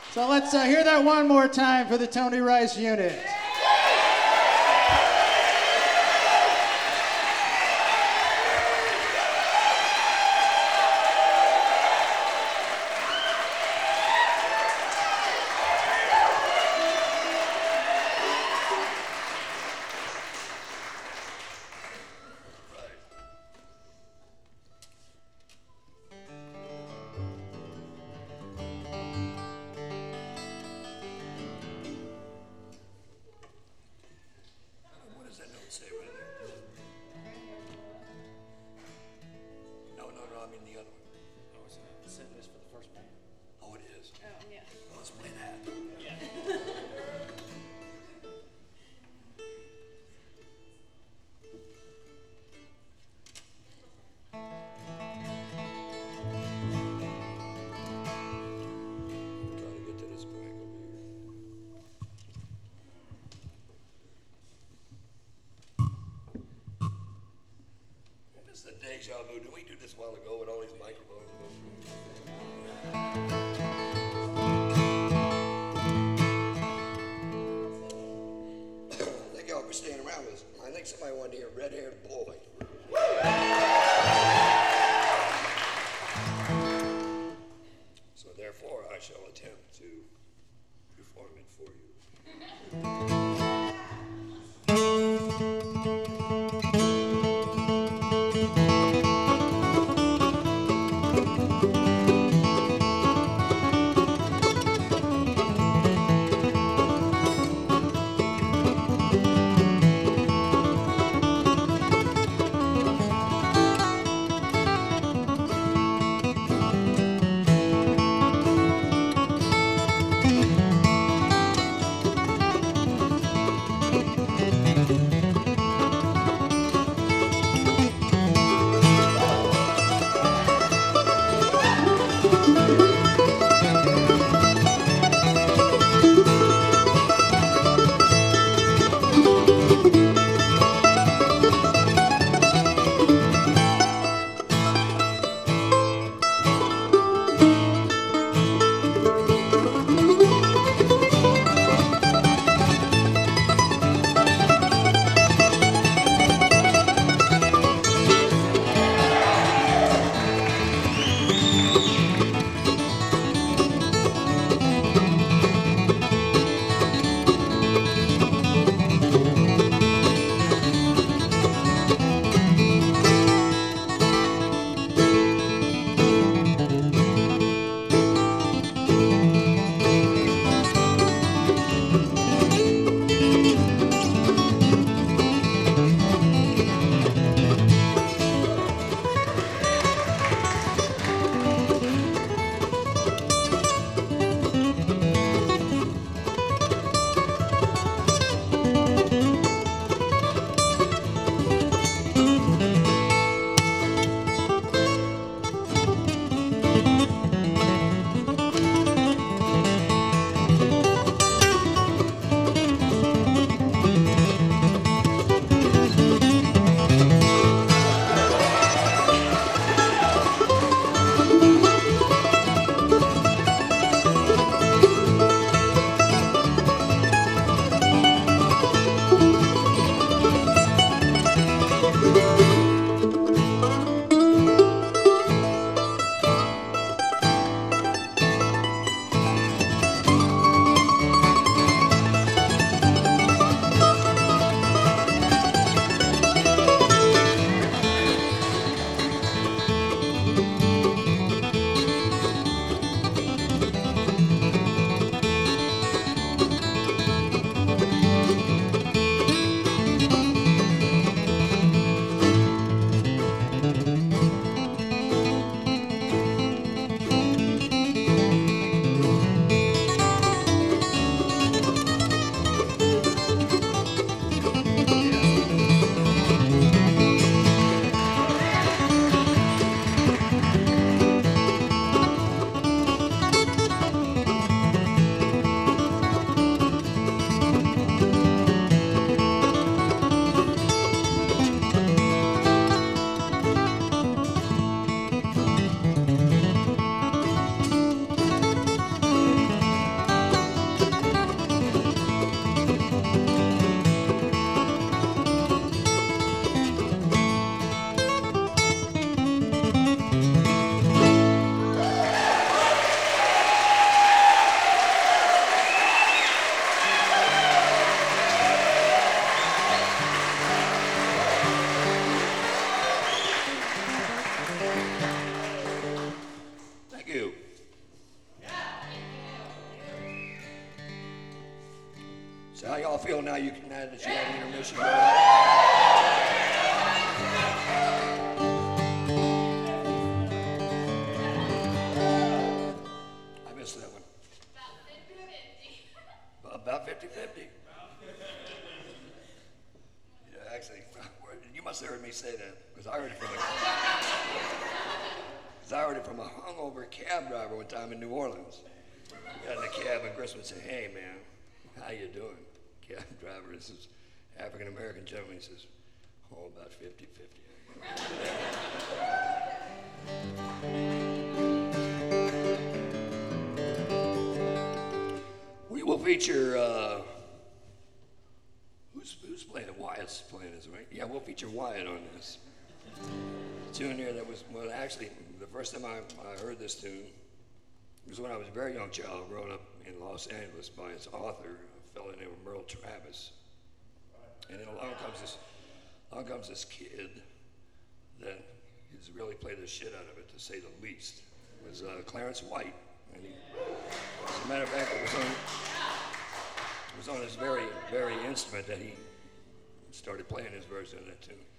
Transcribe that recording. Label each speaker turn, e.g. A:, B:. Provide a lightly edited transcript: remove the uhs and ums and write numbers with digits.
A: So let's hear that one more time for the Tony Rice unit.
B: Deja vu. Did we do this a while ago with all these microphones? I think y'all be staying around with us. I think somebody wanted to hear Red-Haired Boy. So therefore, I shall attempt to perform it for you. feel now you can add that you had an intermission? I missed that one. About 50-50. Yeah, actually, you must have heard me say that, because I heard it from a hungover cab driver one time in New Orleans. Got in a cab in Christmas and said, "Hey man, how you doing?" Cab driver, this is African-American gentleman, he says, "Oh, about 50-50. We will feature, who's playing it? Wyatt's playing this, right? Yeah, we'll feature Wyatt on this. The tune here that was, well, actually, the first time I heard this tune was when I was a very young child, growing up in Los Angeles by its author, a fellow named Merle Travis. And then along comes this kid that has really played the shit out of it, to say the least. It was Clarence White. And he, as a matter of fact, it was on his very, very instrument that he started playing his version of that tune.